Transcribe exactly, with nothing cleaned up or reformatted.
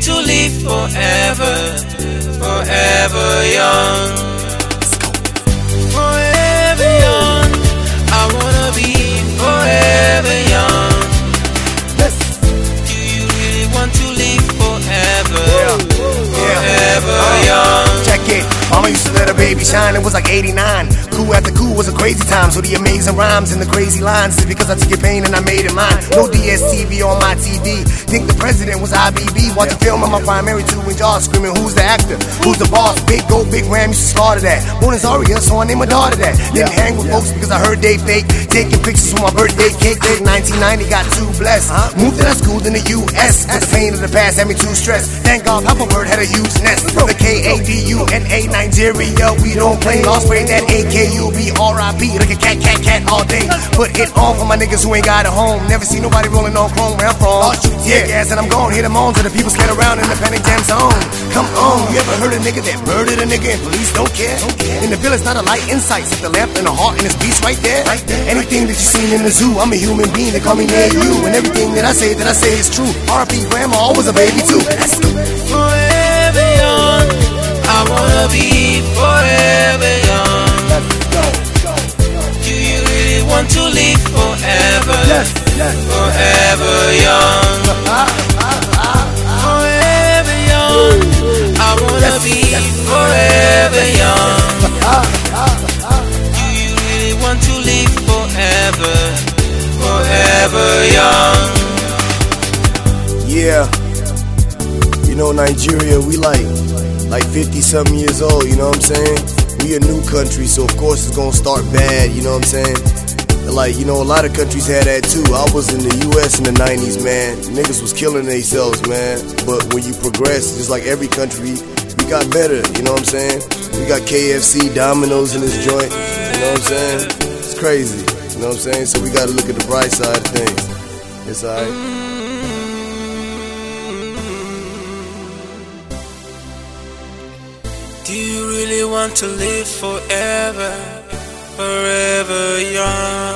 to live forever, forever young. Forever young, I wanna be forever young. Do you really want to live forever, forever young? Check it. Mama used to let her baby shine, it was like eighty-nine. Cool after cool was a crazy time, so the amazing rhymes and the crazy lines is because I took your pain and I made it mine. No D S T V on my T V. Think the president was I B B. Watch a film on my primary two and jaw screaming, who's the actor? Who's the boss? Big Gold, Big Ram used to start of that. Born as Aria, so I named my daughter that. Didn't hang with folks because I heard they fake. Taking pictures for my birthday cake. Late nineteen ninety, got too blessed. Moved to that school in the U S But the pain of the past had me too stressed. Thank God Papa Bird had a huge nest. From the K A D U N A Nigeria, we don't play. Lost way that A K U B R I P. Like a cat, cat, cat all day. Put it on for my niggas who ain't got a home. Never see nobody rolling on chrome where I'm from. Yeah, gas and I'm gone. Hear the moans of the people scared around in the panic jam zone. Come on, you ever heard a nigga that murdered a nigga and police don't care? In the village, not a light insight. Set the lamp and a heart and his beats right there. Anything that you seen in the zoo, I'm a human being. They call me near you. And everything that I say, that I say is true. R I P grandma, always a baby too. Let's go. Forever young, I wanna be forever young. Do you really want to live forever, forever young? Forever young, I wanna be forever young. Do you really want to live forever, forever young? Yeah. You know, Nigeria, we like like fifty something years old, you know what I'm saying? We a new country, so of course it's gonna start bad, you know what I'm saying? Like, you know, a lot of countries had that too. I was in the U S in the nineties, man. Niggas was killing themselves, man. But when you progress, just like every country, we got better, you know what I'm saying? We got K F C, Domino's in this joint, you know what I'm saying? It's crazy, you know what I'm saying? So we gotta look at the bright side of things. It's alright. Do you really want to live forever, forever young?